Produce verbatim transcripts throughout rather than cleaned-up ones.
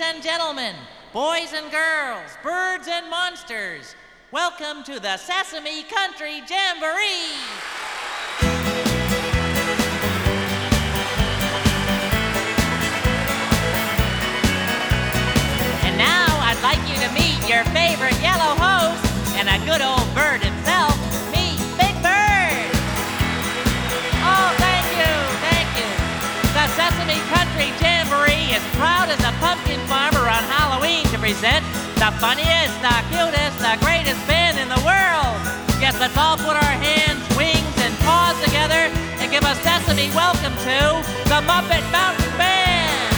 and gentlemen, boys and girls, birds and monsters, welcome to the Sesame Country Jamboree! And now I'd like you to meet your favorite yellow host and a good old bird himself, me, Big Bird! Oh, thank you, thank you. The Sesame Country Jamboree is proud as a pumpkin farmer on Halloween to present the funniest, the cutest, the greatest band in the world. Yes, let's all put our hands, wings, and paws together and give a Sesame welcome to the Muppet Mountain Band.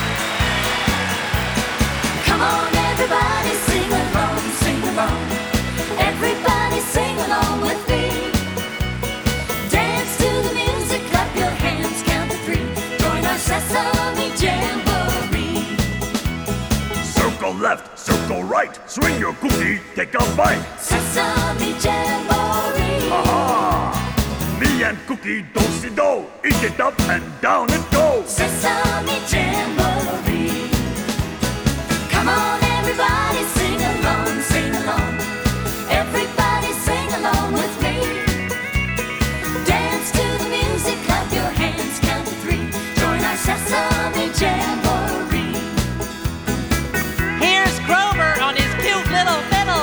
Come on, everybody, sing along, sing along. Everybody sing along with me. Dance to the music, clap your hands, count to three. Join our Sesame Jamboree. Circle left, circle right, swing your cookie, take a bite. Sesame Jamboree. Aha! Me and Cookie do-si-do, eat it up and down it goes. Sesame Jamboree. Come on, everybody, sing along, sing along. Everybody sing along with me. Dance to the music, clap your hands, count to three. Join our Sesame Jamboree. Here's Grover on his cute little fiddle.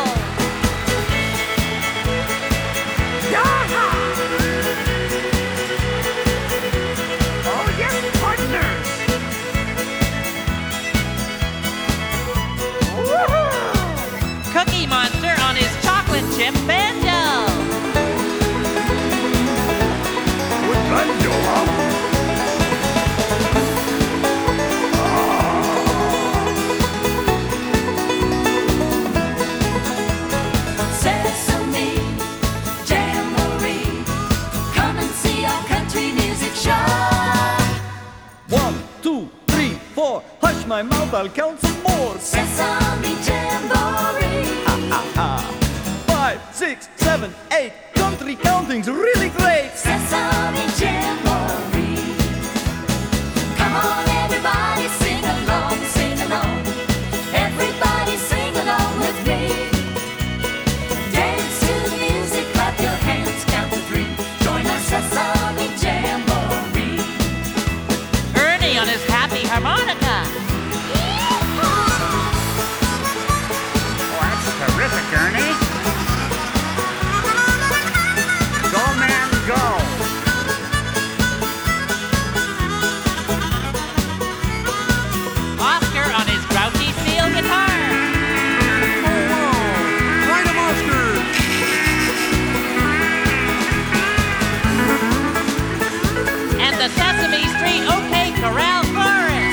Yaha! Oh yes, partners! Woohoo! Cookie Monster on his chocolate chip banjo. With banjo, huh? Sesame Jamboree. Come and see our country music show. One, two, three, four. Hush my mouth, I'll count some more. Sesame Jamboree. Ha ha. Five, six, seven, eight. Country counting's really great. Sesame Jamboree. Come on, everybody, sing along, sing along. Everybody sing along with me. Dance to the music, clap your hands, count to three. Join our Sesame Jamboree. Ernie on his happy harmonica. Oh, that's terrific, Ernie. Go, man, go. Oscar on his grouchy steel guitar. Right of Oscar. And the Sesame Street OK Corral Chorus.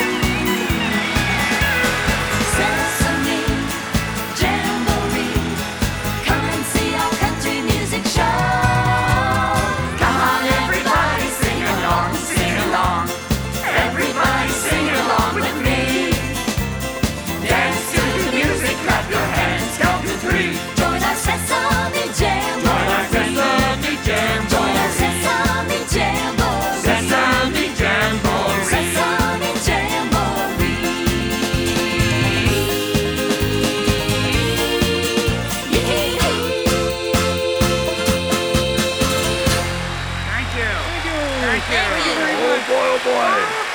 Sesame Jamboree. Come and see our country music show. Come on, everybody, sing along, sing along. Everybody sing along with me. Dance to the music, clap your hands, count to three. Join our Sesame Jamboree. Join our Sesame Jamboree. Join our Sesame Jamboree. Sesame Jamboree. Sesame Jamboree. Yee-hee-hee. Thank you. Thank you. Oh boy, oh boy!